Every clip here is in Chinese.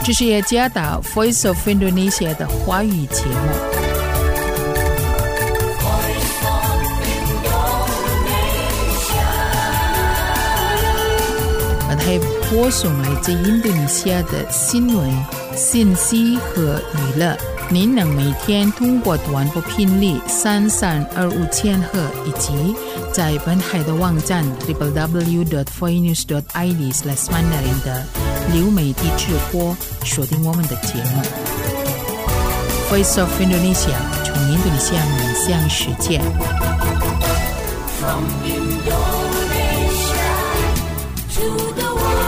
这是雅加达 Voice of Indonesia 的华语节目。它播送来自印度尼西亚的新闻、信息和娱乐。您能每天通过短波频率3325千赫以及在本台的网站 www.voinews.id/mandarin 的流媒体直播收听我们的节目。Voice of Indonesia 从印度尼西亚面向世界。From Indonesia to the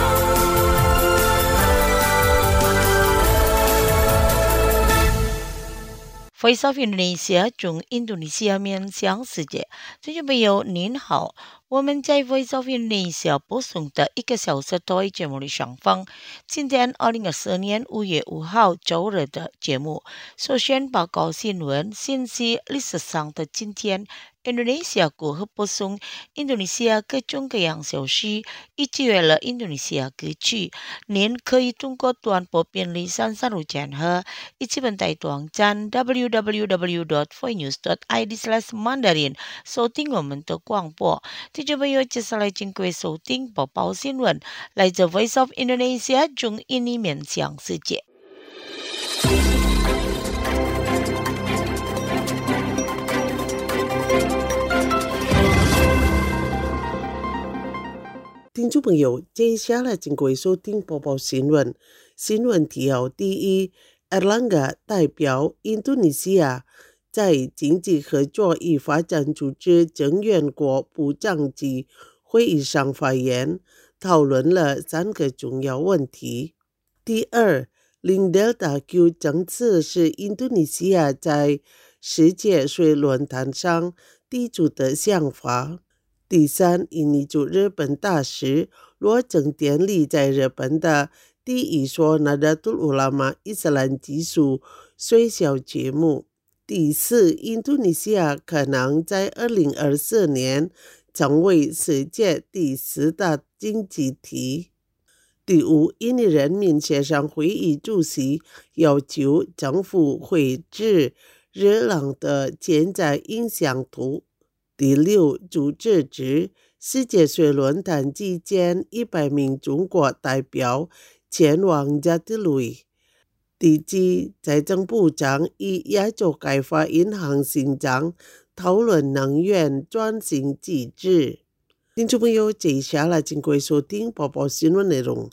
Voice of Indonesia 从印度尼西亚面向世界。听众朋友您好，我们在 Voice of Indonesia 播送的1个小时多节目里上方，今天2024年5月5号周日的节目，首先报告新闻信息。历史上的今天Indonesia 国和播送印度尼西亚各种各样消息，以及为了印度尼西亚歌曲，您可以通过短波频率3325千赫以及本台网站 www.voinews.id/mandarin 收听我们的广播。听众朋友，接下来请各位收听播报新闻，来自 Voice of Indonesia 从印尼面向世界。 听众朋友，接下来请各位收听播报新闻。新闻提要第一 ，Erlangga 代表印度尼西亚在经济合作与发展组织成员国部长级会议上发言，讨论了3个重要问题。第二，零 Delta Q 政策是印度尼西亚在世界水论坛上提出的想法。第三，印尼驻日本大使罗正典礼在日本的第一所Nahdlatul Ulama伊斯兰技术学校节目。第四，印度尼西亚可能在2024年成为世界第4大经济体。第五，印尼人民协商会议主席要求政府绘制日朗的潜在影响图。第六，组织指世界水论坛期间100名中国代表前往加德鲁。第七，财政部长与亚洲开发银行行长讨论能源转型机制。听众朋友，接下来请各位收听播报新闻内容。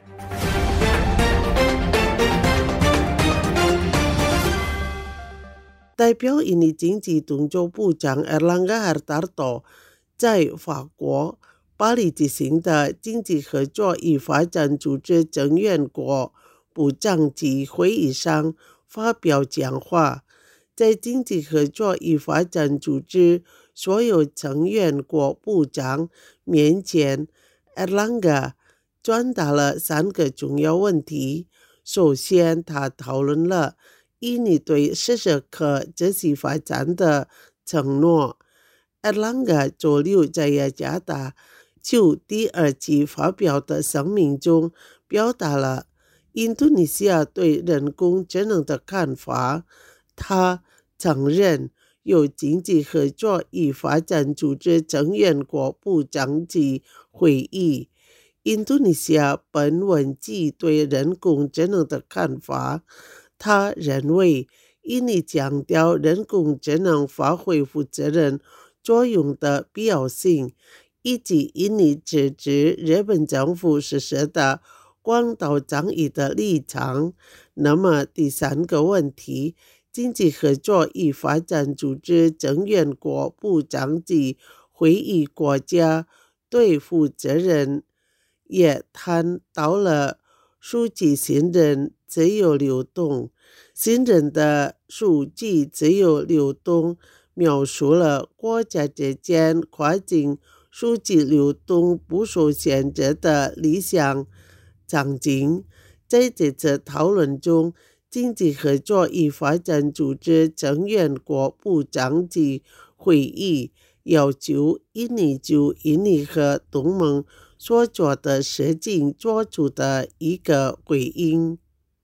代表印尼经济动作部长 Erlangga Hartarto 在法国巴黎举行的经济合作与发展组织成员国部长级会议上发表讲话。在经济合作与发展组织所有成员国部长面前， Erlangga 传达了3个重要问题。首先，他讨论了印尼对实施可持续发展的承诺。 Erlangga 周六在雅加达就第2期发表的声明中表达了印度尼西亚对人工智能的看法。他承认由经济合作与发展组织成员国部长级会议，印度尼西亚本文记对人工智能的看法。他认为印尼强调人工智能发挥负责任作用的必要性，以及印尼支持日本政府实施的广岛倡议的立场。那么第3个问题，经济合作与发展组织成员国部长级会议国家对负责任，也谈到了数据信任自由流动。信任的数据自由流动描述了国家之间跨境数据流动不受限制的理想场景。在这次讨论中，经济合作与发展组织成员国部长级会议要求印尼就印尼和东盟所做的事情做出的一个回应。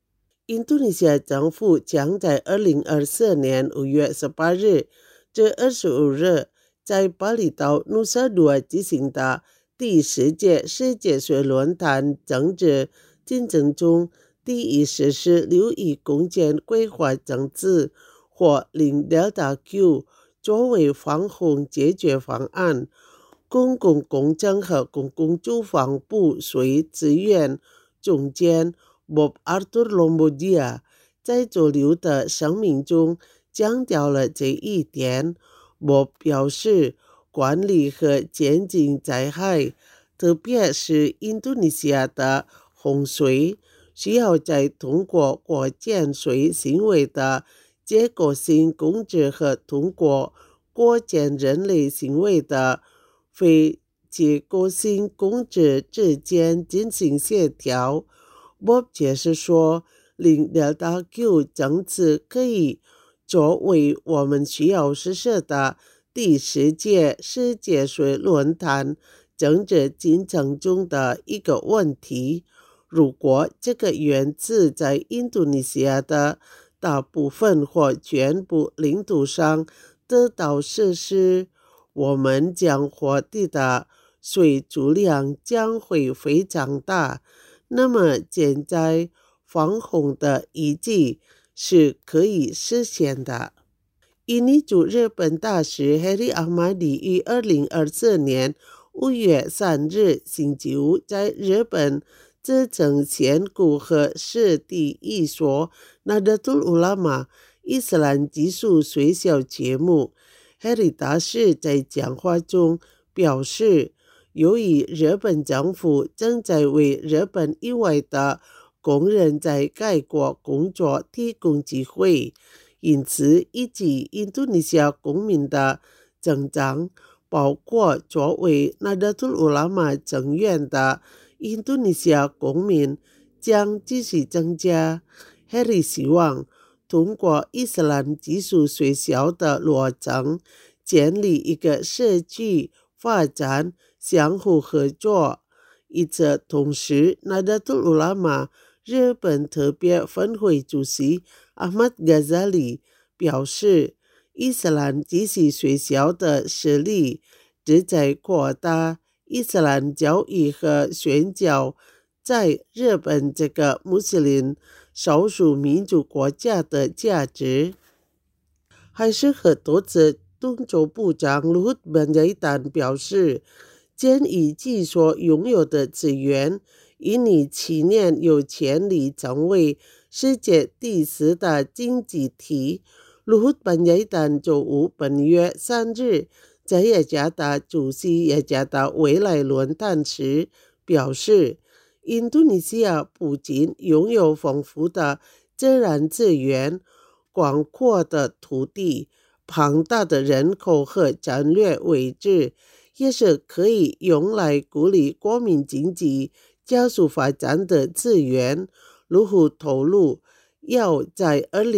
印度尼西亚政府将在2024年5月18日至25日在巴厘岛努萨杜尔举行的第10届世界水论坛政治竞争中第一实施流域共建规划政治或零delta Q 作为防洪解决方案。公共工程和公共住房部水资源总监Bob Arthur Lombardia 在周六的声明中强调了这一点。Bob 表示，管理和减轻灾害，特别是印度尼西亚的洪水，需要在通过过减水行为的结构性控制和通过过减人类行为的非结构性控制之间进行协调。Bob 解释说，零delta Q 政策可以作为我们需要实施的第10届世界水论坛政治进程中的一个问题。如果这个原则在印度尼西亚的大部分或全部领土上得到实施，我们将获得的水足量将会非常大。那么现在防洪的遗迹是可以实现的。印尼驻日本大使 Heri Ahmadi 于2024年5月3日星期五在日本自称仙谷和市第一所 Nahdlatul Ulama 伊斯兰技术学校节目。Heri 大使在讲话中表示，由于日本政府正在为日本以外的工人在该国工作提供机会，因此以及印度尼西亚公民的增长，包括作为Nahdlatul Ulama成员的印度尼西亚公民将继续增加。Heri 希望通过伊斯兰技术学校的落成，建立一个社区发展相互合作。与此同时，Nahdlatul Ulama 日本特别分会主席 Ahmad Ghazali 表示，伊斯兰技术学校的实力旨在扩大伊斯兰教育和宣教在日本这个穆斯林少数民族国家的价值。还是和多次东州部长 Luhut Panjaitan 表示，鉴于其所拥有的资源，印尼7年有潜力成为世界第4大经济体。Luhut Panjaitan 周五本月3日在雅加达主席雅加达未来论坛时表示，印度尼西亚不仅拥有丰富的自然资源、广阔的土地、庞大的人口和战略位置，也是可以用来鼓励国民经济加速发展的资源。卢虎透露，要在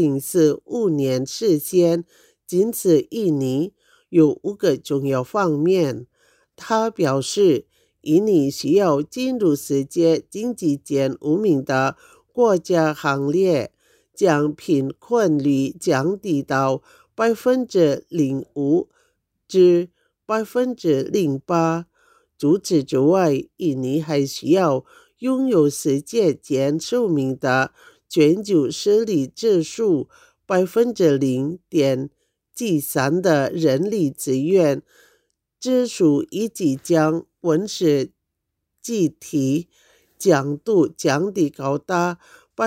2045年实现，仅此印尼有5个重要方面。他表示，印尼需要进入世界经济前5名的国家行列，将贫困率降低到 0.5% 至 0.8%。 除此之外，印尼还需要拥有世界前10名的全球实力指数 0.3% 的人力资源指数，以及将温室气体强度降低高达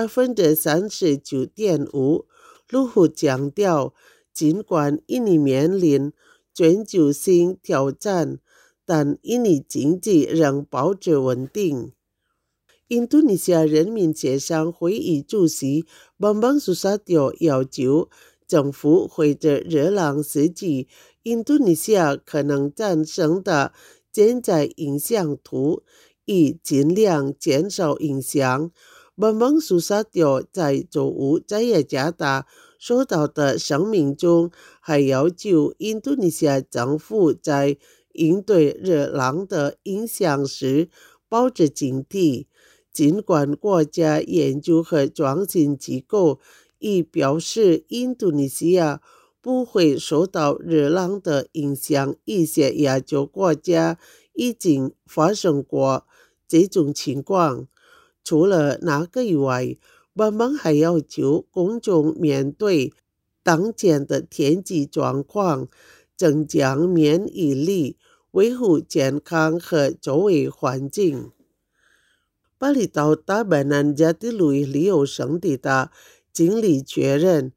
39.5%。 卢虎强调，尽管印尼面临全球性挑战，但印尼经济仍保持稳定。印度尼西亚人民协商会议主席 Bambang Susatyo 要求政府绘制热浪时期印度尼西亚可能产生的潜在影响图，以尽量减少影响。Bambang Susatyo 在周五在雅加达收到的声明中，还要求印度尼西亚政府在应对热浪的影响时保持警惕。 尽管国家研究和创新机构已表示印度尼西亚不会受到热浪的影响，一些亚洲国家已经发生过这种情况。除了那个以外，我们还要求公众面对当前的天气状况，增强免疫力，维护健康和周围环境。巴厘岛大班南加蒂路旅游胜地的经理确认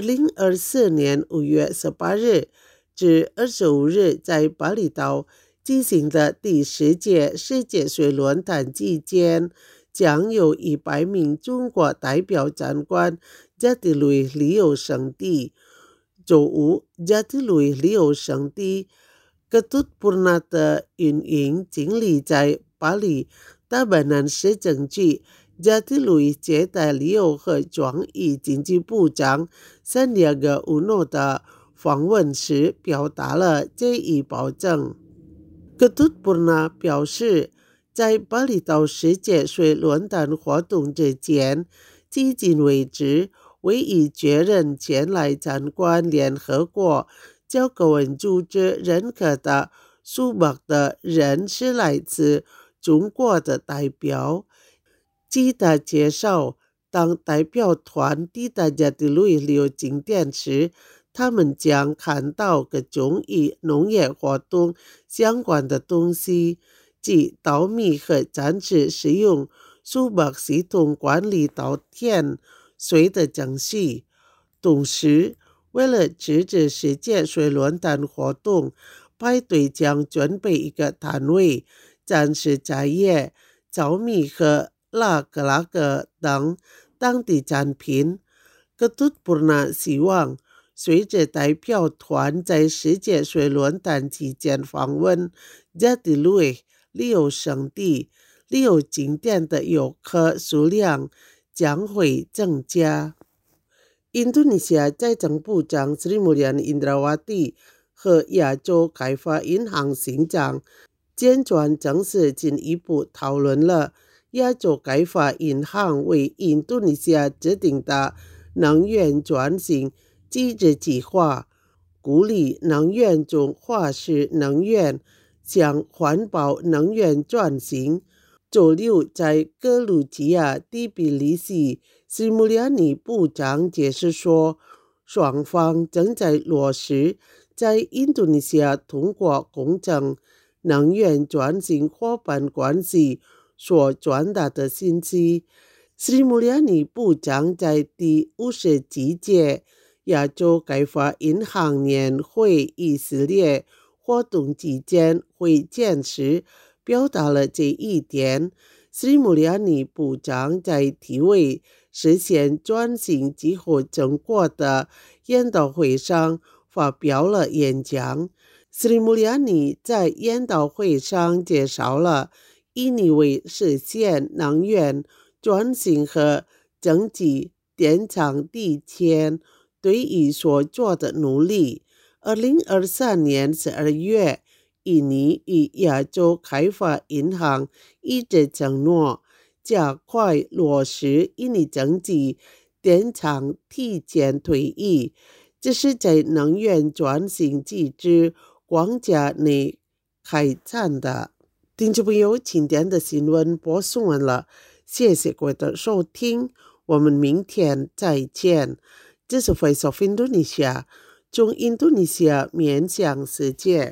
，2024年5月18日至25日在巴厘岛进行的第10届世界水论坛期间，将有100名中国代表参观加蒂路旅游胜地。周五，加蒂路旅游胜地Ketut Purna的运营经理在巴黎大班南市政局加蒂路接待旅游和创意经济部长Sandiaga Uno的访问时表达了这一保证。Ketut Purna 表示，在巴厘岛世界水论坛活动之前，迄今为止唯一确认前来参观联合国教科文组织认可的数目的人是来自中国的代表。据他介绍，当代表团抵达加蒂路旅游景点时，他们将看到各种与农业活动相关的东西，即稻米和暂时使用数目系统管理稻田水的程序。同时，为了支持世界水论坛活动，派对将准备一个摊位，展示茶叶、糙米和拉格等当地产品。Ketut Purna 希望随着代表团在世界水论坛期间访问加蒂路旅游胜地，旅游景点的游客数量将会增加。印度尼西亚财政部长 Sri Mulyani Indrawati 和亚洲开发银行行长简传正式进一步讨论了亚洲开发银行为印度尼西亚制定的能源转型机制计划，鼓励能源中化石能源向环保能源转型。周六在格鲁吉亚第比利时Sri Mulyani部长解释说，双方正在落实在印度尼西亚通过公正能源转型伙伴关系所传达的信息。Sri Mulyani部长在第57届亚洲开发银行年会以色列活动期间会见时表达了这一点。Sri Mulyani部长在题为实现转型计划成果的研讨会上发表了演讲。Sri Mulyani 在研讨会上介绍了印尼为实现能源转型和增进电厂地前对于所做的努力。2023年12月，印尼与亚洲开发银行一致承诺加快落实印尼经济电厂提前退役，这是在能源转型机制框架内开展的。听众朋友，今天的新闻播送完了，谢谢各位的收听，我们明天再见。这是 Voice of Indonesia， 从印度尼西亚面向世界。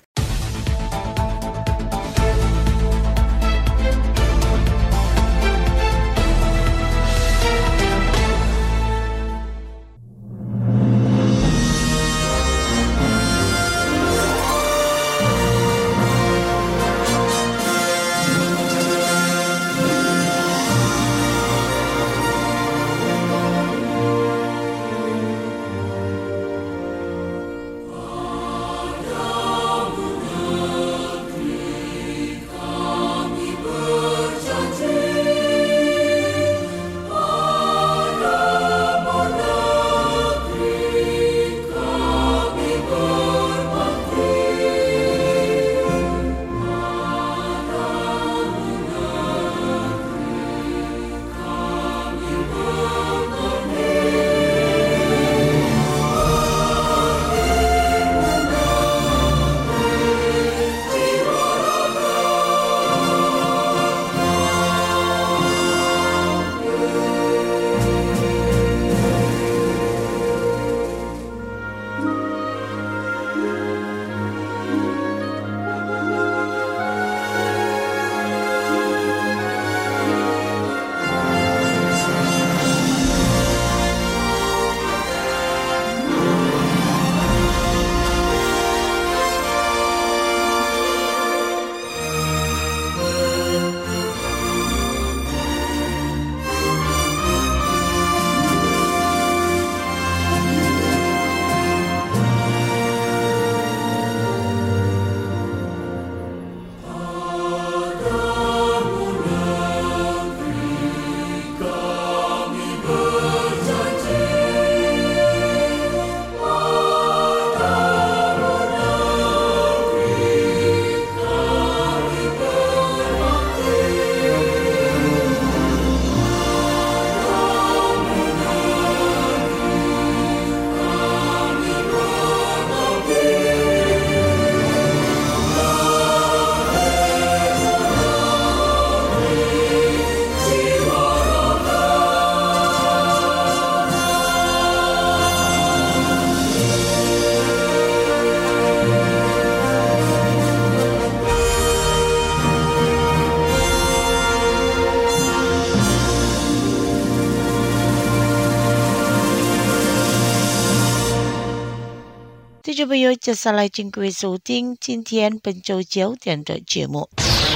众朋友，接下来请各位收听今天本周焦点的节目。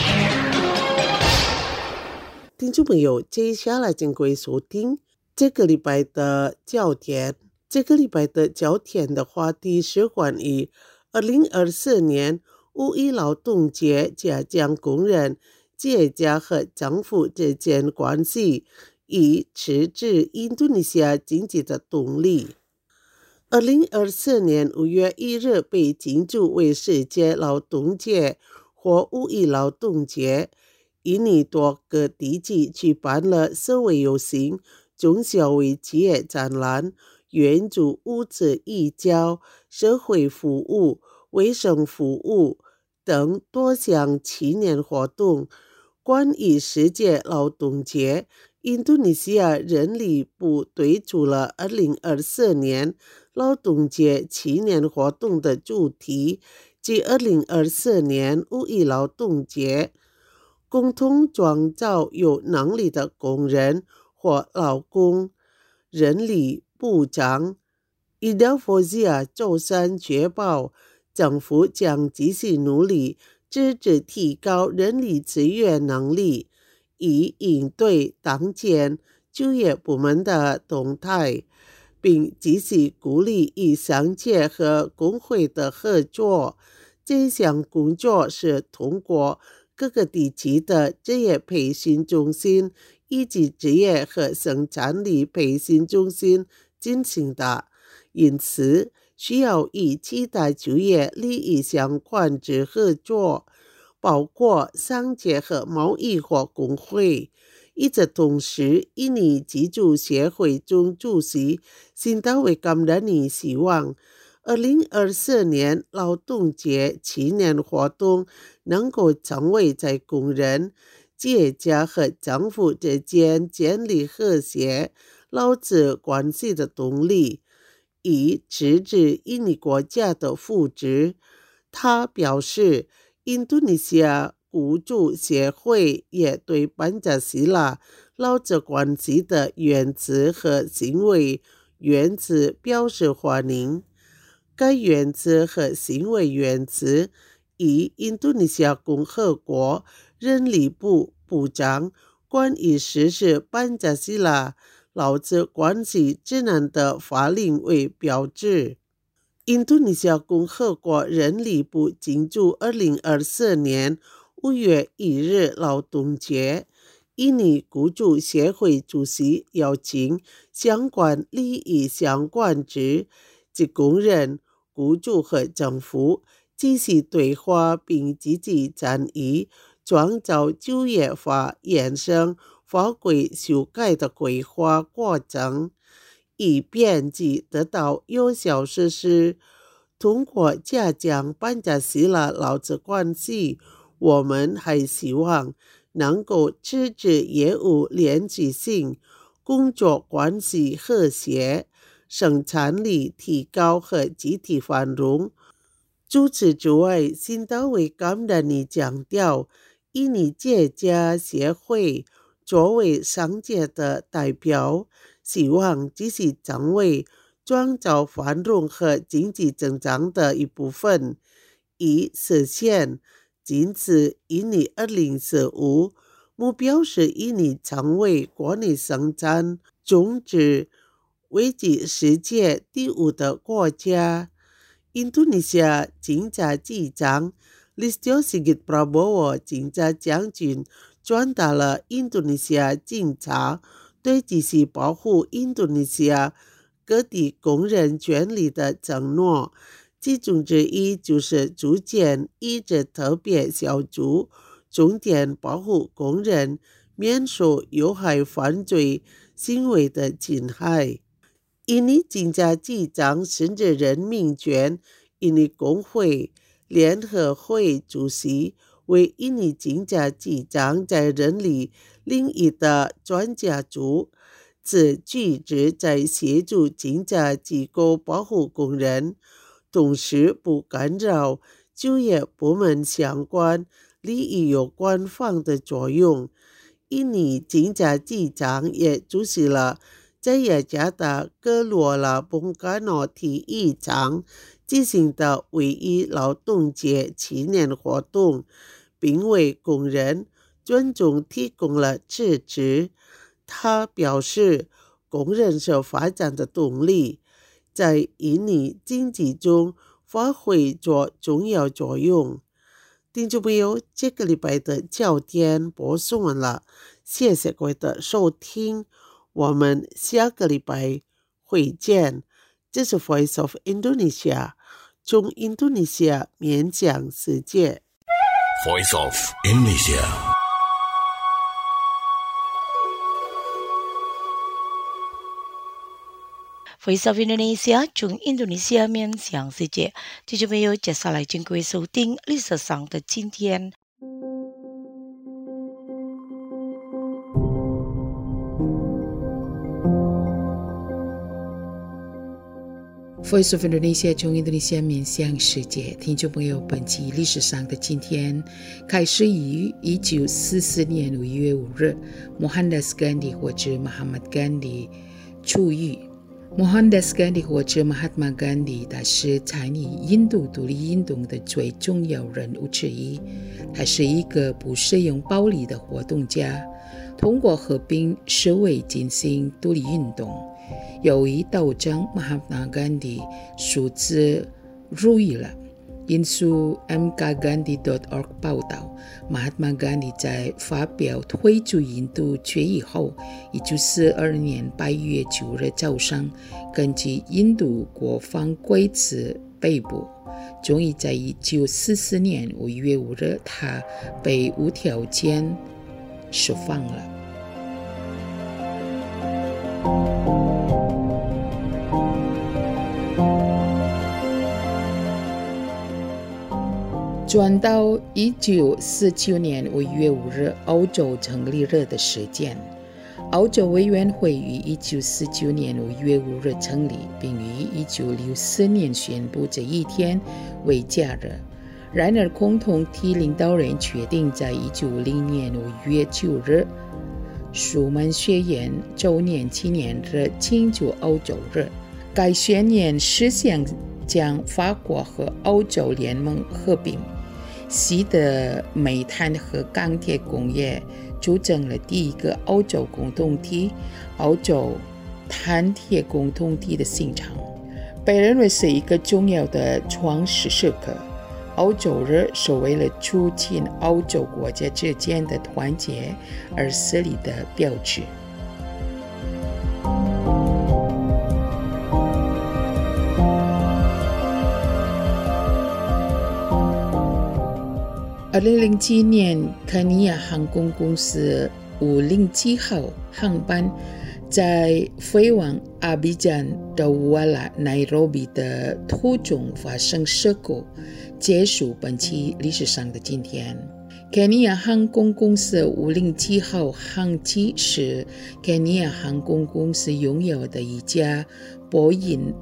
听众朋友，接下来请各位收听这个礼拜的焦点。这个礼拜的焦点的话题是关于2024年5一劳动节加强工人、企业家和政府之间关系，以支持印度尼西亚经济的动力。2024年5月1日被庆祝为世界劳动节或5一劳动节，印尼多个地区举办了社会游行、中小微企业展览、援助物资移交、社会服务、卫生服务等多项纪念活动。关于世界劳动节，印度尼西亚人力部推出了2024年劳动节纪念活动的主题，即2024年5一劳动节，共同创造有能力的工人或劳工。人力部长Ida Fauzia周三确保，政府将继续努力支持提高人力资源能力，以应对当前就业部门的动态，并继续鼓励与商界和工会的合作。这项工作是通过各个地区的职业培训中心以及职业和生产力培训中心进行的，因此需要与其他就业利益相关之合作，包括商界和贸易或工会。与此同时，印尼技术协会总主席辛达维甘达尼希望2024年劳动节纪念活动能够成为在工人、企业家和政府之间建立和谐劳资关系的动力，以支持印尼国家的福祉。他表示，印度尼西亚雇主协会也对班加西拉劳资关系的原则和行为原则表示欢迎。该原则和行为原则以印度尼西亚共和国人力部部长关于实施班加西拉劳资关系指南的法令为标志。印度尼西亚共和国人力部庆祝2024年5月1日劳动节。印尼雇主协会主席邀请相关利益相关者及工人、雇主和政府继续对话，并积极参与创造就业法衍生法规修改的规划过程，以便其得到有效实施。通过加强班加西拉劳资关系，我们还希望能够支持业务连续性、工作关系和谐、生产力提高和集体繁荣。除此之外，辛达维甘达尼强调，印尼企业家协会作为商界的代表，希望继续成为创造繁荣和经济增长的一部分，以实现禁止印尼2045目标是印尼成为国内生产总值位居世界第5的国家。印度尼西亚警察局长Listio Sigit Prabowo警察将军传达了印度尼西亚警察对继续保护印度尼西亚各地工人权利的承诺，其中之一就是组建一支特别小组，重点保护工人免受有害犯罪行为的侵害。印尼警察局长甚至人民权印尼工会联合会主席为印尼警察局长在人力领域的专家组，此举旨在协助警察机构保护工人，同时不干扰就业部门相关利益有关方的作用。印尼警察局长也出席了在雅加达格罗拉崩加诺体育场进行的唯一劳动节纪念活动，并为工人尊重提供了支持。他表示，工人是发展的动力，在印尼经济中发挥着重要作用。听众朋友，这个礼拜的焦点播送完了，谢谢各位的收听，我们下个礼拜会见。这是 Voice of Indonesia， 从印度尼西亚面向世界。 Voice of Indonesia。Voice of Indonesia 从印度尼西亚面向世界，听众朋友，接下来请各位收听历史上的今天。 Voice of Indonesia 从印度尼西亚面向世界，听众朋友，本期历史上的今天开始于1944年5月5日，Mohandas Gandhi 或者 Mahatma Gandhi 出狱。Mohandas Gandhi 或者 Mahatma Gandhi， 他是参与印度独立运动的最重要人物之一。他是一个不使用暴力的活动家，通过和平示威进行独立运动。由于道长 Mahatma Gandhi 数次入狱了，引述 mkgandhi.org 报道， Mahatma Gandhi 在发表退出印度决议后，1942年8月9日早上，根据印度国防规则被捕。终于在1944年5月5日，他被无条件释放了。转到1949年5月5日，欧洲成立日的时间。欧洲委员会于1949年5月5日成立，并于1964年宣布这一天为假日。然而，共同体领导人决定在1950年5月9日舒曼宣言周年纪念日庆祝欧洲日。该宣言是想将法国和欧洲联盟合并，使得煤炭和钢铁工业组成了第一个欧洲共同体——欧洲碳铁共同体的形成，被认为是一个重要的创始时刻。欧洲日是为了促进欧洲国家之间的团结而设立的标志。2007年，肯尼亚航空公司507号航班在飞往阿比赞到瓦拉奈罗比的途中发生事故，结束本期历史上的今天。肯尼亚航空公司507号航机是肯尼亚航空公司拥有的一架波音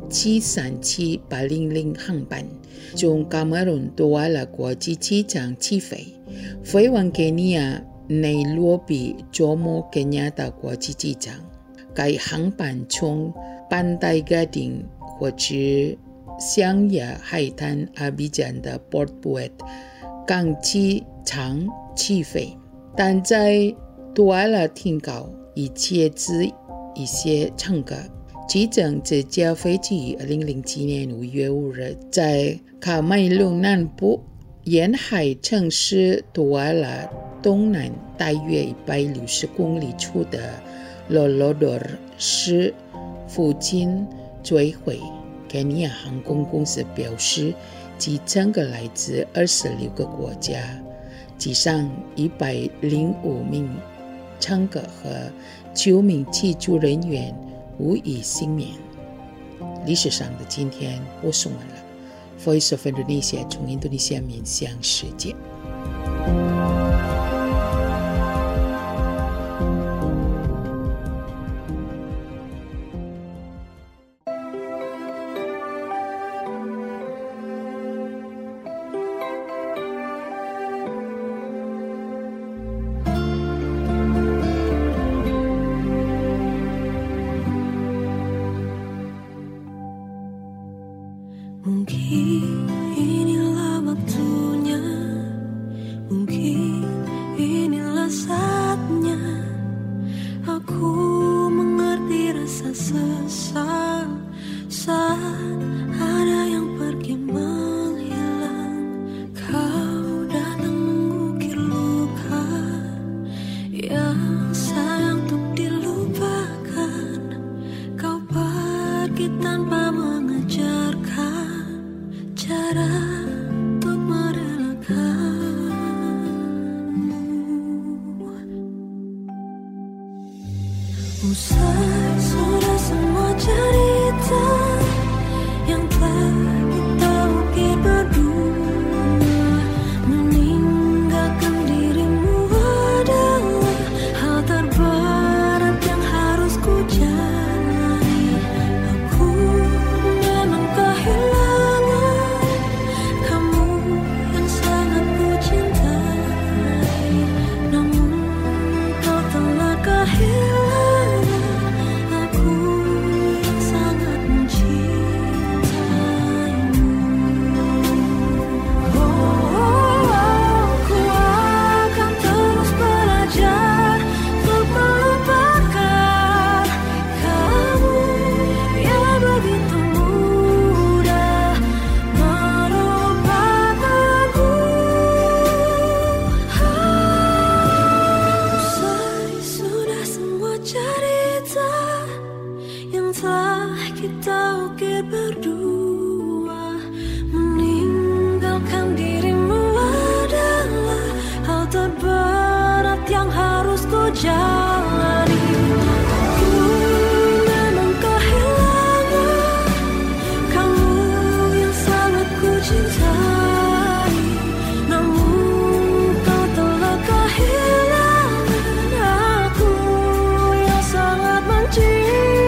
737-800航班，从卡梅伦多瓦拉国际机场起飞，飞往肯尼亚内罗毕佐莫肯亚达国际机场。该航班从班代加丁或者象牙海滩阿比赞的 Port Buet 港机场起飞，但在多瓦拉停靠，以接载一些乘客。其中这架飞机2007年5月5日在卡梅隆南部沿海城市多瓦拉东南大约160公里处的罗罗多尔市附近坠毁。肯尼亚航空公司表示，其乘客来自26个国家，其上105名乘客和9名机组人员无一幸免。历史上的今天播送完了。Voice of Indonesia 从印度尼西亚面向世界。 Mungkin Usai sudah semua cerita yang telah kita ukir berdua, meninggalkan dirimu adalah hal terberat yang harus ku jalani. Aku memang kehilangan kamu yang sangat ku cintai, namun kau telah kehilangan kita ukir berdua, meninggalkan dirimu adalah hal terberat yang harus ku jalani. Aku memang kehilangan kamu yang sangat ku cintai, namun kau telah kehilangan aku yang sangat mencintai.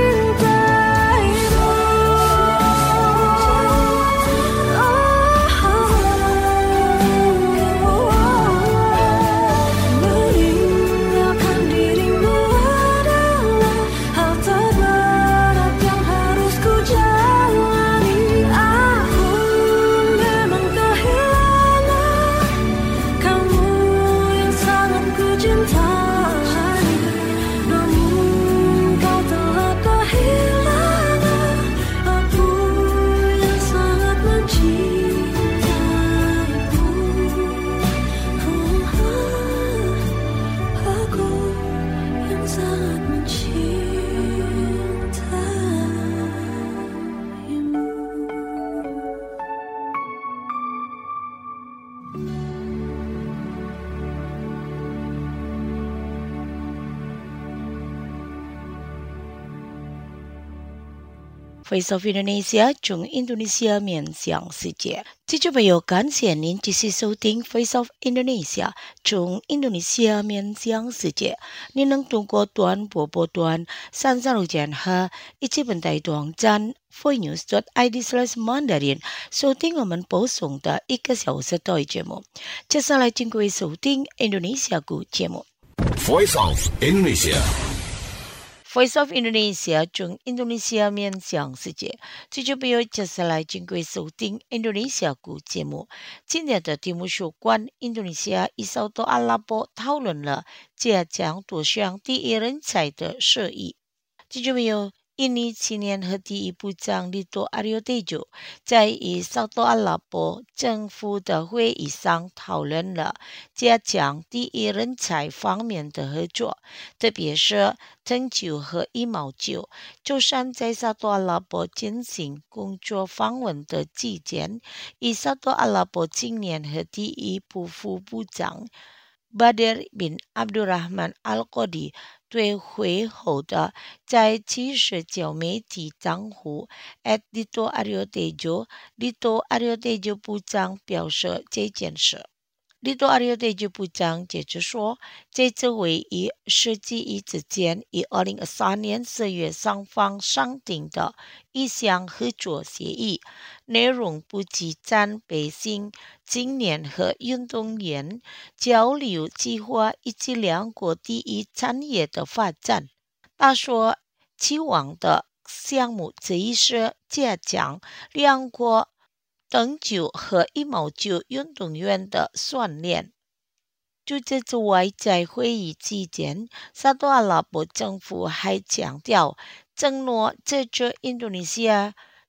Voice of Indonesia 从印度尼西亚面向世界。听众朋友，感谢您继续收听 Voice of Indonesia 从印度尼西亚面向世界。您能通过短波波段336和以及本台网站 voinews.id/mandarin 收听我们播送的1个小时的节目。接下来请各位收听印度尼西亚语节目。 Voice of Indonesia。Voice of Indonesia 从印度尼西亚面向世界，听众朋友，接下来请各位收听印度尼西亚语节目。今天的题目是关印度尼西亚与沙特阿拉伯讨论了加强多项第一人才的设议。听众朋友，印尼青年和第一部长利多阿里德佐在与沙特阿拉伯政府的会议上讨论了加强第一人才方面的合作，特别是针灸和羽毛灸。就算在沙特阿拉伯进行工作访问的期间，与沙特阿拉伯青年和第一部副部长Badr bin Abdurrahman Al-Qadi 对会后的在其社交媒体账户 @Lito Aryo Tejo Lito Aryo Tejo 部长表示这件事。Lito Aryo Tejo 部长接着说，这次会议是基于之前于2023年4月双方商定的一项合作协议，内容不仅占百姓、青年和运动员交流计划以及两国第一产业的发展。他说，期望的项目之一是加强两国针灸和羽毛灸运动员的训练。除此之外，在会议期间，沙特阿拉伯政府还强调承诺资助印度尼西亚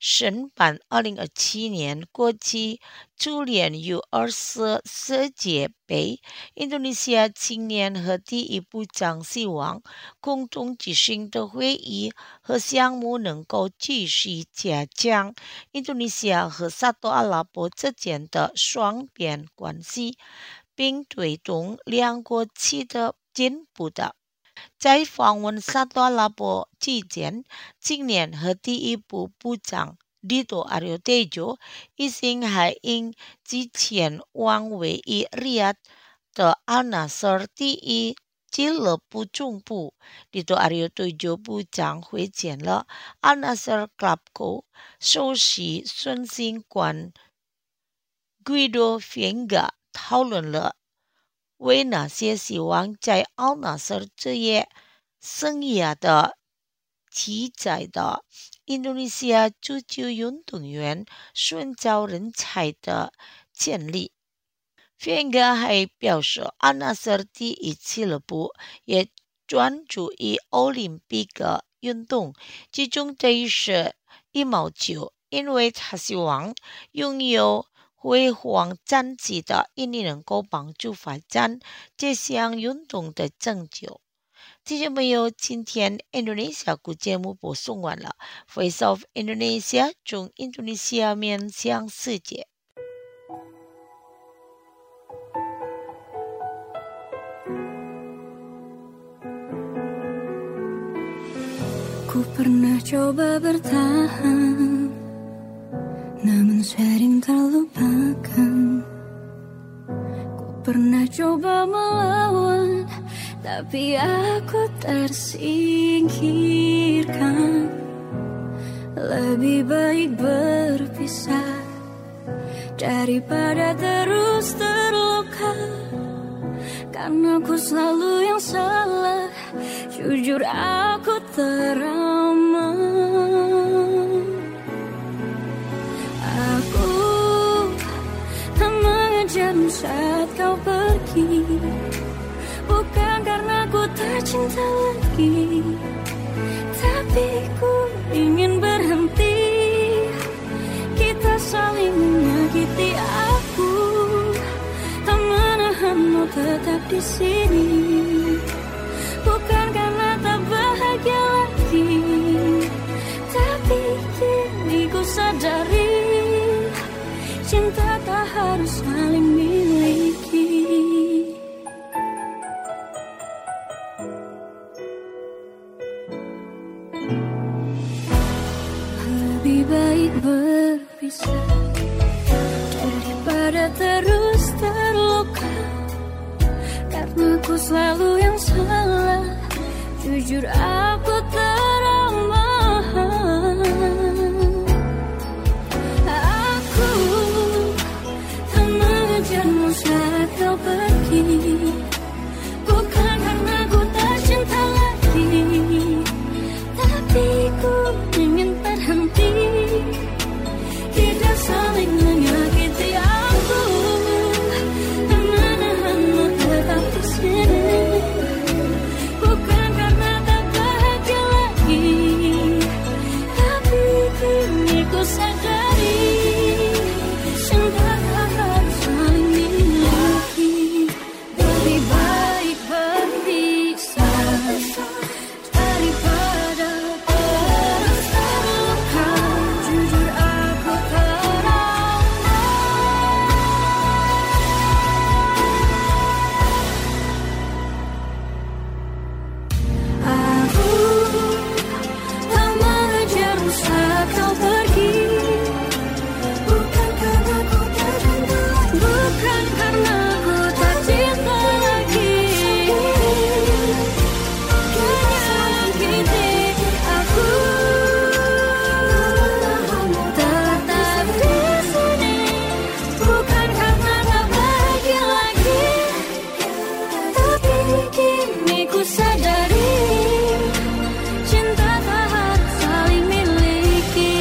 申办2027年国际足联 U24 世界杯。印度尼西亚青年和第一部长希望共同举行的会议和项目能够继续加强印度尼西亚和沙特阿拉伯之间的双边关系，并推动两国取得进步的。在访问沙特阿拉伯期间，青年和第一部部长Dito Aryo Tejo已经还因之前往位于利雅的Al Nassr第一俱乐部总部Dito Aryo Tejo部长会见了Al Nassr Club 首席孙兴官 Guido Fienga， 讨论了为那些希望在Al Nassr职业生涯的期待的印度尼西亚足球运动员寻找人才的潜力。Fienga还表示Al Nassr第一俱乐部也专注于奥林匹克运动，其中这是羽毛球，因为他希望拥有辉煌战绩的印尼能够帮助发展这项运动的成就。听众朋友，今天印度尼西亚国节目播送完了。Voice of Indonesia 从印度尼西亚面向世界。 Ku pernah coba bertahan, namun sering terlupakan. Ku pernah coba melawan, tapi aku tersingkirkan. Lebih baik berpisah daripada terus terluka, karena aku selalu yang salah. Jujur aku trauma. Aku tak mengejarmu saat kau pergi, bukan karena ku tak cinta lagi, tapi ku ingin berhenti. Kita saling menyakiti. Aku tak menahanmu tetap di sini, bukan karena tak bahagia lagi, tapi kini ku sadari cinta tak harus saling miliki. Lebih baik berpisah daripada terus terluka, karena ku selalu yang salah. Jujur aku trauma. Aku tak mengejarmu saat kau pergi, bukan karena ku tak cinta lagi, tapi ku ingin berhenti. Kita saling menyakiti. Aku tak menahanmu tetap di sini, bukan karena tak bahagia lagi, tapi kini ku sadari cinta tak harus saling miliki. Lebih baik berpisah daripada terus terluka. Jujur aku trauma. Aku tak mengejarmu saat kau pergi, bukan karena ku tak cinta, bukan karena ku tak cinta lagi. Menyakiti aku, tetap di sini, bukan karena tak bahagia lagi, tapi kini ku sadari cinta tak harus saling miliki.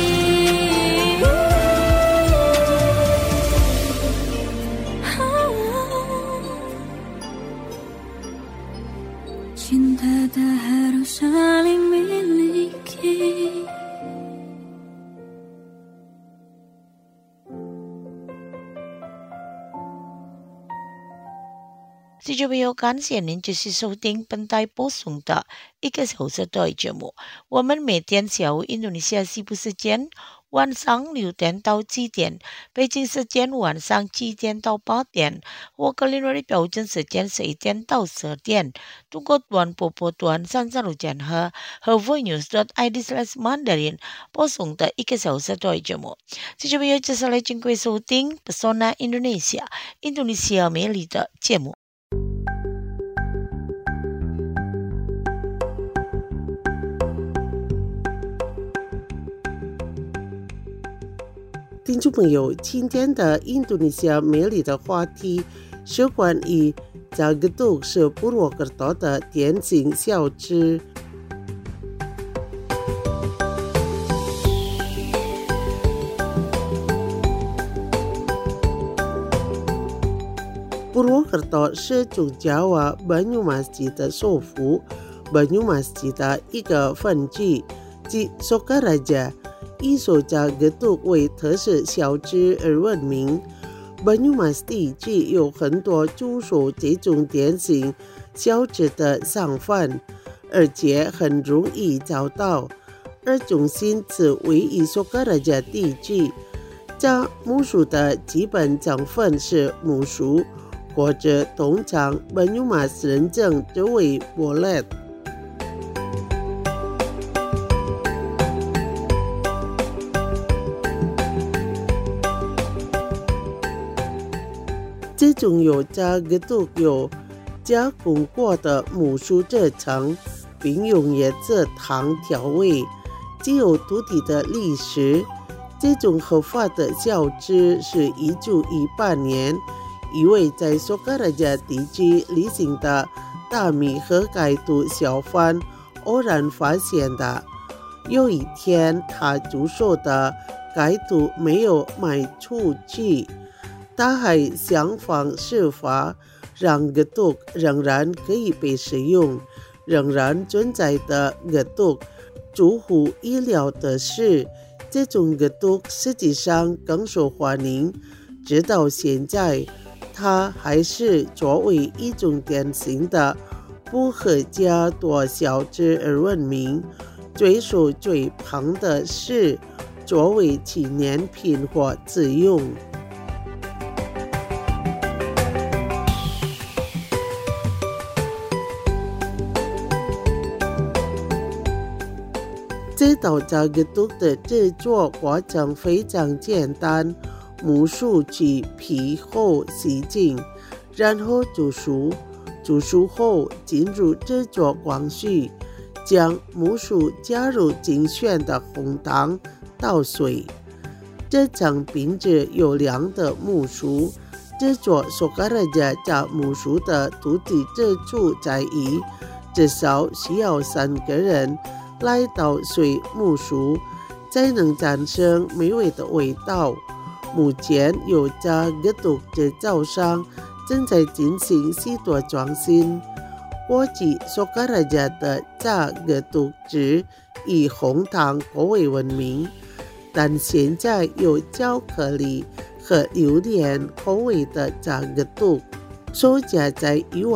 Cinta tak harus saling miliki. 听众朋友，感谢您继续收听本台播送的1个小时的节目。我们每天下午印度尼西亚西部时间晚上6点到7点，北京时间晚上7点到8点，或格林威治标准时间11点到12点，通过短波段33路线和 voinews.id/mandarin 播送的1个小时的节目。听众朋友，接下来请各位收听 Pesona Indonesia 印度尼西亚美丽的节目。 听众朋友，今天的印度尼西亚美丽的话题是关于Jagaduk是布洛格岛的典型小吃。布洛格岛是中加瓦Banyumas的首府，Banyumas的一个分支，即Sokaraja。以手Jagaduk为特色小吃而闻名。Banyumas地区有很多驻守这种典型小吃的商贩，而且很容易找到。而中心是位于Sokaraja地区。炸木薯的基本成分是木薯，或者通常Banyumas人称之为bolet。这种有Jagaduk有加工过的木薯制成，并用椰子糖调味，具有独特的历史。这种合法的小吃是1918年一位在Sokaraja地区旅行的大米和盖肚小贩偶然发现的。有一天，他煮熟的盖肚没有卖出去。他还想方设法让Getuk仍然可以被使用。仍然存在的Getuk出乎意料的是，这种Getuk实际上更受欢迎。直到现在，它还是作为一种典型的不合家多小吃而闻名。最受追捧的是作为纪念品或自用。这道Jagaduk的制作过程非常简单，木薯去皮后洗净，然后煮熟。煮熟后进入制作工序，将木薯加入精选的红糖，倒水。这种品质优良的木薯制作Sokaraja炸木薯的独特之处在于，至少需要3个人来捣碎木薯，才能产生美味的味道。目前有Jagaduk制造商正在进行许多创新。过去Sokaraja的Jagaduk汁以红糖口味闻名，但现在有巧克力和榴莲口味的Jagaduk，售价在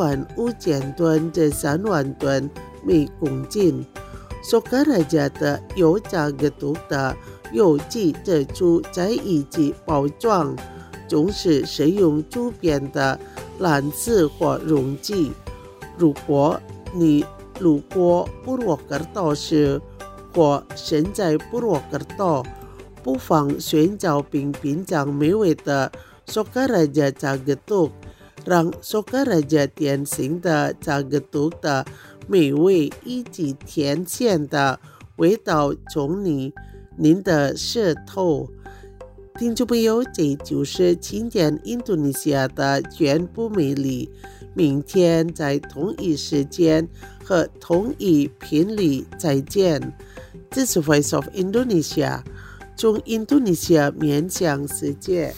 15000吨至3万吨每公斤。Sokaraja的有Jagaduk的有机之处在于其包装总是使用周边的篮子或容器。如果你路过布洛格岛时或身在布洛格岛，不妨寻找并品尝美味的Sokaraja Jagaduk，让Sokaraja典型的Jagaduk的美味以及甜咸的味道从您的舌头。听众朋友，这就是今天印度尼西亚的全部美丽。明天在同一时间和同一频率再见。这是 Voice of Indonesia， 从印度尼西亚面向世界。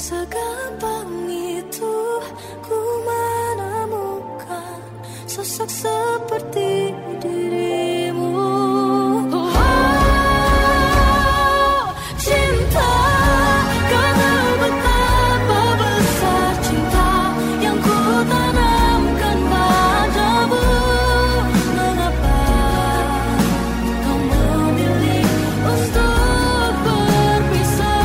Segampang itu ku menemukan sosok seperti dirimu. Cinta, kau tahu betapa besar cinta yang ku tanamkan padamu. Mengapa kau memilih untuk berpisah?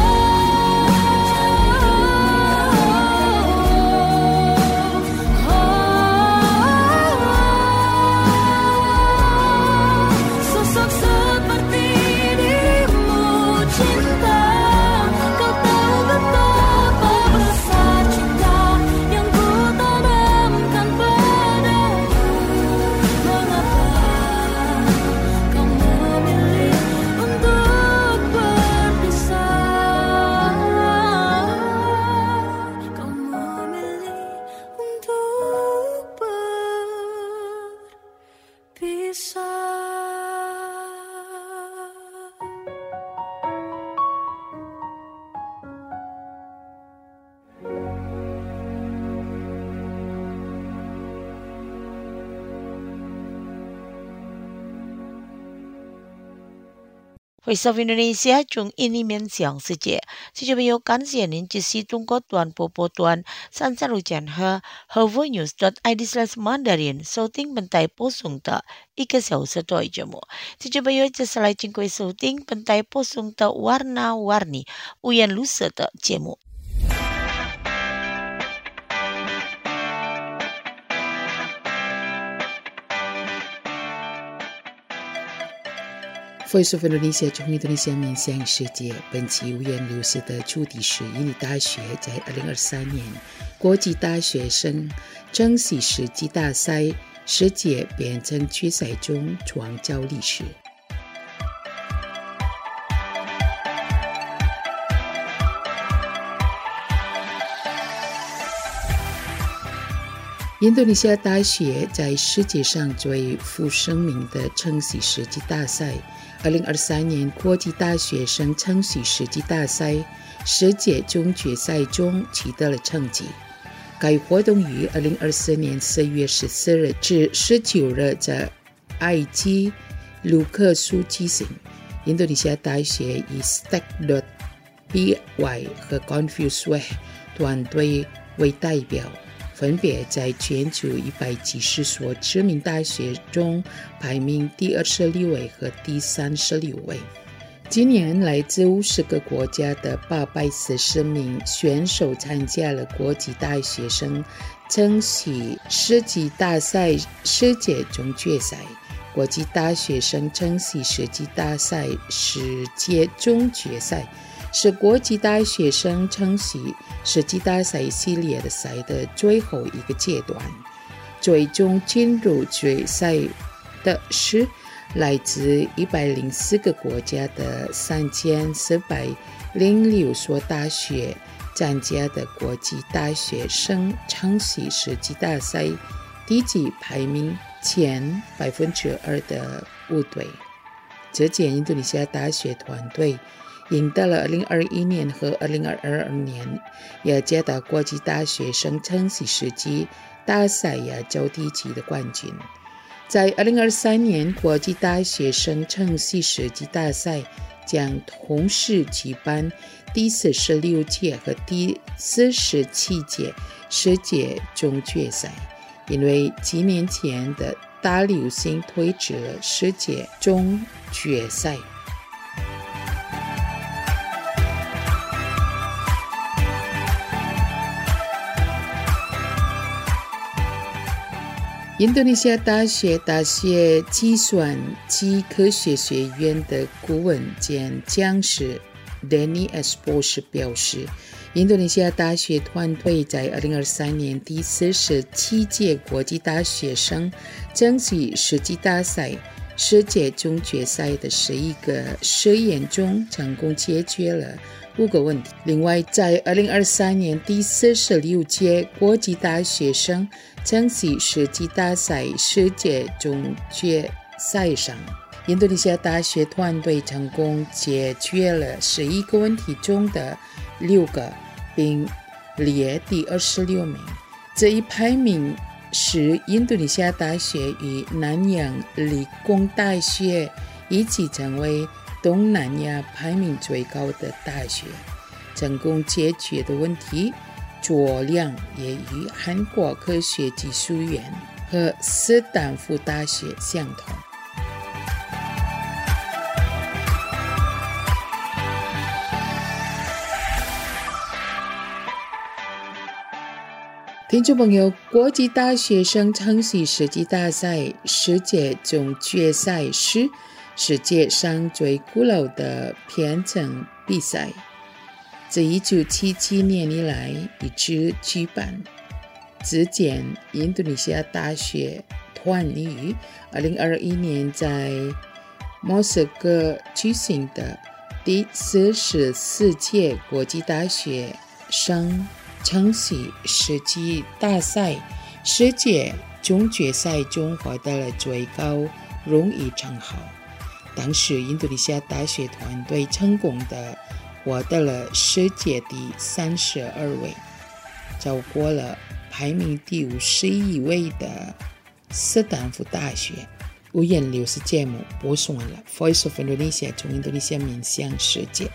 Sosok seperti dirimu, cinta, kau tahu betapa besar cinta yang ku tanamkan padamu. Mengapa kau memilih untuk berpisah? Kau memilih untuk berpisah. Voice of Indonesia 中印尼面向世界，听众朋友，感谢您支持中国短波波段336千赫和 vonews.id/Mandarin 收听本台播送的1个小时的节目。听众朋友，接下来请各位收听本台播送的 Warna-Warni 五颜六色的节目。 Voice of Indonesia 中印度尼西亚面向世界，本期五颜六色的主题是印尼大学在2023年国际大学生珍惜世纪大赛世界变成决赛中创造历史。印度尼西亚大学在世界上最负盛名的珍惜世纪大赛2023年国际大学生珍惜世纪大赛世界总决赛中取得了成绩。该活动于2024年4月14日至19日在埃及卢克苏举行。印度尼西亚大学以 Stack.by 和 Confuseway 团队为代表，分别在全球170所知名大学中排名第26位和第36位。今年来自50个国家的840名选手参加了国际大学生珍惜世纪大赛世界总决赛。国际大学生珍惜世纪大赛世界总决赛是国际大学生珍惜世纪大赛系列的赛的最后一个阶段。最终进入决赛的是来自104个国家的3406所大学参加的国际大学生珍惜世纪大赛第几排名前 2% 的部队。这届印度尼西亚大学团队赢得了2021年和2022年雅加达国际大学生珍惜世纪大赛亚洲地区的冠军。在2023年国际大学生珍惜世纪大赛将同时举办第46届和第47届世界总决赛，因为几年前的大流行推迟了世界总决赛。印度尼西亚大学计算机科学学院的顾问兼讲师 Danny S. 博士表示，印度尼西亚大学团队在2023年第47届国际大学生珍惜世纪大赛世界总决赛的11个实验中成功解决了5个问题。另外，在2023年第46届国际大学生珍惜世纪大赛世界总决赛上，印度尼西亚大学团队成功解决了11个问题中的6个， 并列第26名。这一排名使印度尼西亚大学与南洋理工大学一起成为东南亚排名最高的大学。成功解决的问题酌量也与韩国科学技术院和斯坦福大学相同。听众朋友，国际大学生程序设计大赛世界总决赛是世界上最古老的编程比赛，自1977年以来一直举办。之前印度尼西亚大学团于2021年在莫斯科举行的第44届国际大学生程序设计大赛世界总决赛中获得了最高荣誉称号。当时印度尼西亚大学团队成功的获得了世界第32位，超过了排名第51位的斯坦福大学。五颜六色节目播送完了 Voice of Indonesia 从印度尼西亚面向世界。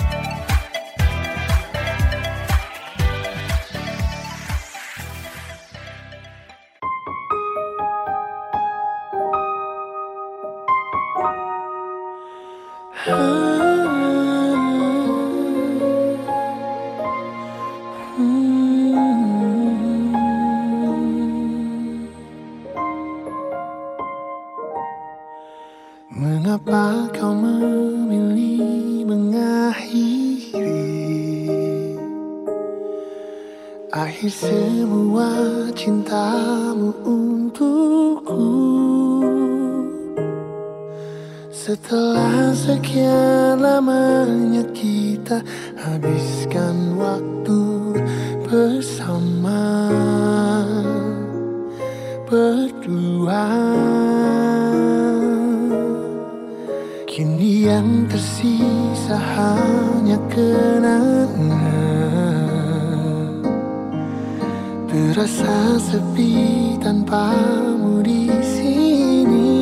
Mengapa kau memilih mengakhiri akhir semua cintamu untukku? Setelah sekian lamanya kita habiskan waktu bersama berdua, kini yang tersisa hanya kenangan. Terasa sepi tanpamu di sini.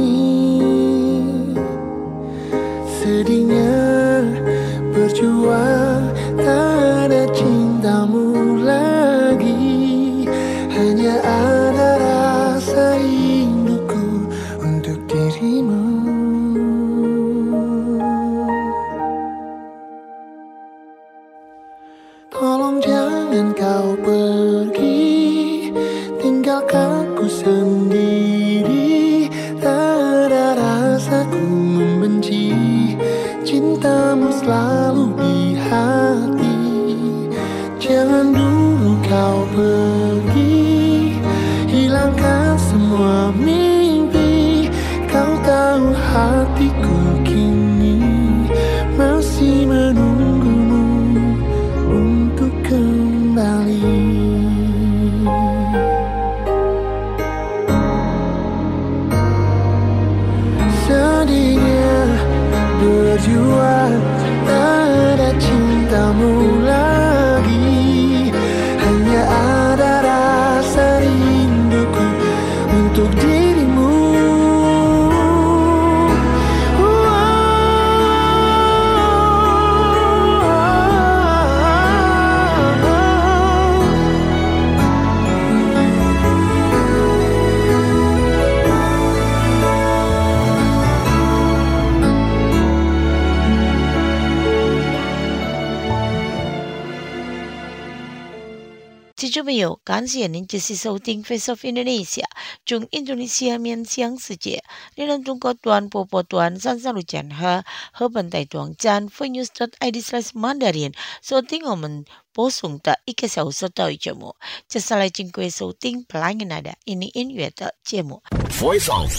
Sedihnya berjuang tak ada cintamu lagi, hanya ada rasa rinduku untuk dirimu. Tolong jangan kau pergi, tinggalkanku sendiri. Tak ada rasaku membenci, cintamu selalu di hati. Jangan dulu kau pergi, hilangkan semua mimpi. Kau tahu hatiku kini masih menunggumu untuk kembali. Sedihnya berjuang tak ada cintamu lagi, hanya ada rasa rinduku untuk dirimu. 听众朋友，感谢您继续收听 Face of Indonesia 从印度尼西亚面向世界。你能中国端播报端上上路讲和本台网站 freenews.id/mandarin 收听我们播送的1个小时的节目。接下来请各位收听 Pelangi ini 音乐的节目。 Voice of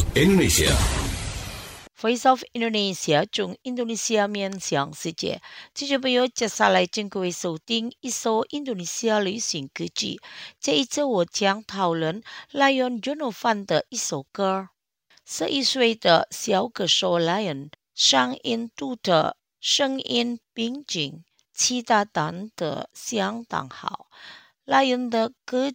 Voice Indonesia。 of Indonesia 从印度尼西亚面向世界。听众朋友，接下来请各位收听一首印度尼西亚流行歌曲。这一次我将讨论 Lion Jonovan 的一首歌。11岁的小歌手 Lion 声音独特，声音平静， 其他弹得相当好。Lion 的歌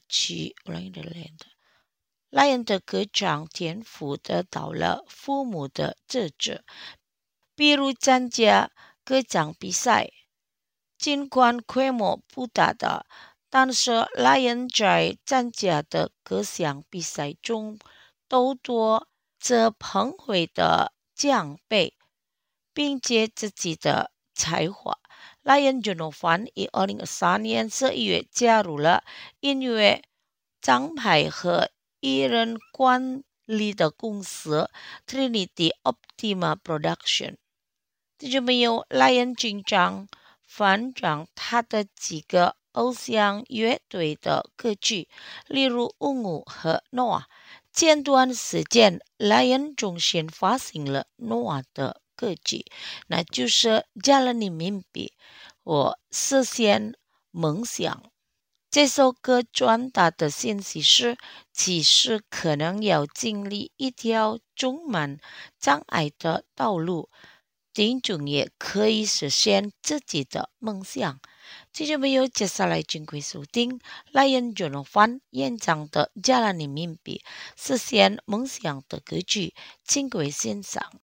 唱天赋得到了父母的支持，比如参加歌唱比赛。尽管规模不大的，但是 Lion 在参加的各项比赛中都夺着捧回的奖杯，并且自己的才华。Lion Jonathan 于2023年11月加入了音乐厂牌和艺人管理的公司 Trinity Optima Production。弟兄朋友 ，Lion 经常翻唱他的几个偶像乐队的歌曲，例如Ungu和 Noah。前段时间 ，Lion 重新发行了 Noah 的歌曲，那就是《Jalani Mimpi》我实现梦想。这首歌传达的信息是，其实可能要经历一条充满障碍的道路，最终也可以实现自己的梦想。听众朋友，接下来请贵收听 Lion Jonathan 演唱的《Jalani Mimpi》实现梦想的歌曲，请贵欣赏。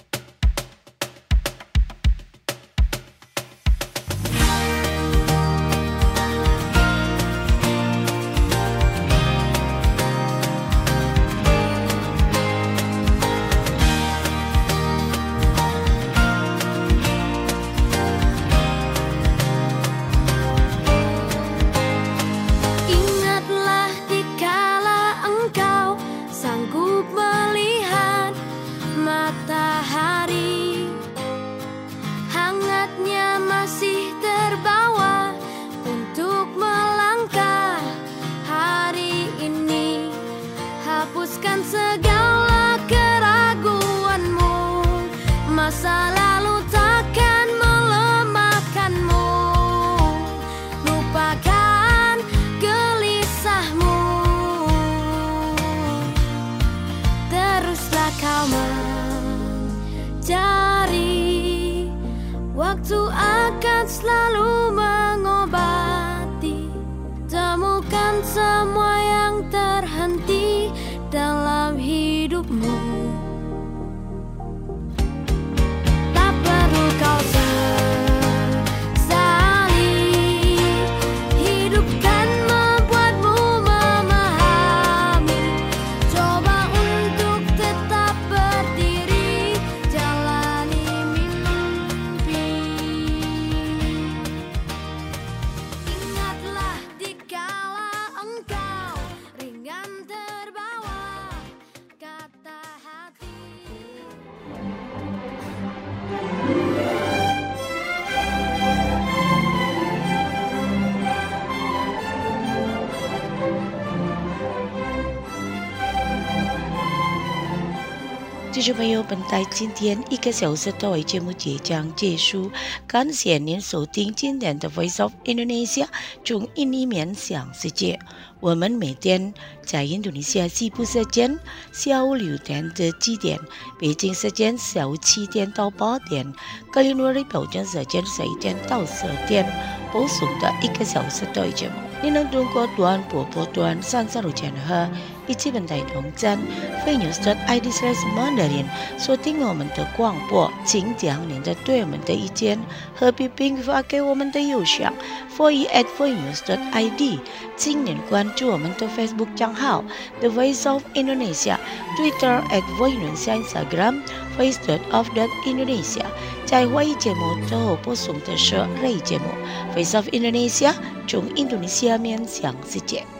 Waktu akan selalu mengobati, temukan semua yang terhenti dalam hidupmu. Tak perlu kau sesali, hidup kan membuatmu memahami. Coba untuk tetap berdiri, jalani mimpi. Ingatlah dikala engkau ringan terbawa kata hati. 听众朋友，本台今天1个小时的节目即将结束，感谢您收听今天的 Voice of Indonesia 从印尼面向世界。我们每天在印度尼西亚西部时间下午6点至7点，北京时间下午7点到8点，格林威利标准时间11点到12点播送的1个小时的节目。您能通过短波波段33路线和以及本台网站 freenews.id/mandarin 收听我们的广播，请将您的对我们的意见和批评发给我们的邮箱 foe@freenews.id。请您关注我们的 Facebook 账号 The Voice of Indonesia， Twitter @voindonesia，Instagram voice.of.indonesia。在华语节目之后播送的是日语节目 Voice of Indonesia， 从印度尼西亚面向世界。